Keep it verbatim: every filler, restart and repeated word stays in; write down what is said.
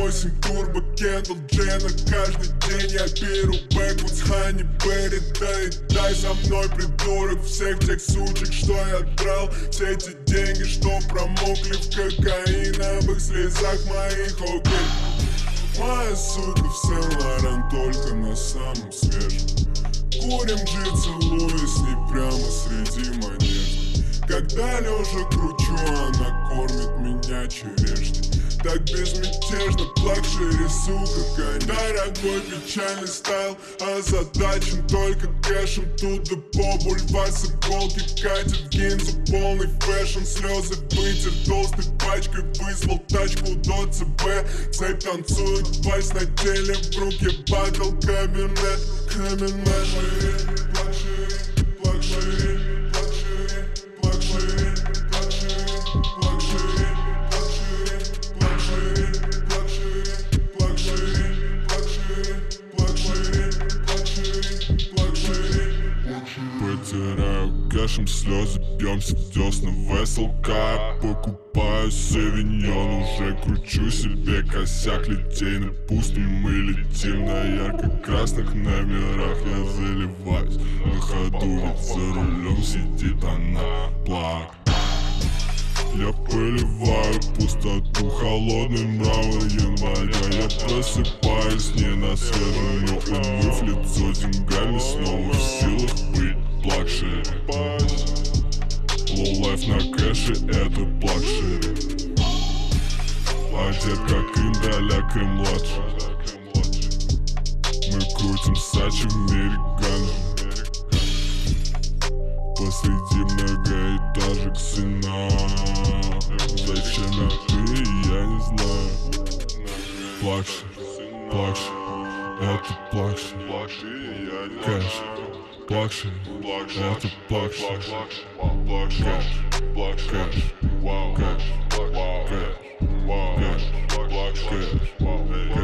восемь турбо Кендалл Дженна. Каждый день я беру бэквудс Хани Берри. Да и дай за мной, придурок, всех тех сучек, что я драл. Все эти деньги, что промокли в кокаиновых слезах моих, окей. Моя сука в Сен-Лоран только на самом свежем. Курим джи, целуюсь с ней прямо среди манежа. Когда лежа кручу, она кормит меня черешней. Так безмятежно, лакшери, сука, конечно. Дорогой печальный стайл, озадачен только кэшем. Тут да по бульвар с иголки катит гинзу, полный фэшн. Слезы вытер толстой пачкой, вызвал тачку до ЦБ. Цепь танцует, вальс на теле, в руке батл, кабинет, кабинет. Лакшери, лакшери, лакшери, лакшери, лакшери, потираю кэшем слезы, бьемся в десна в эс эл ка. Покупаю савиньон, уже кручу себе косяк. Литейный пустым, мы летим на ярко-красных номерах. Я заливаюсь на ходу, ведь за рулем сидит она, плак. Я поливаю пустоту холодным мрамор января. Я просыпаюсь не на свежем, но умыв лицо деньгами, снова в силах быть лакшери. Лоу-лайф на кэше, это лакшери. Одет как индаляк и младший. Мы крутим сачи в мире ганжи. Посреди многоэтажек сына. Зачем я ты, я не знаю. Плакши, плакши, это плакши. Кэш, плакши, это плакши. Кэш, кэш, кэш, кэш, кэш, кэш.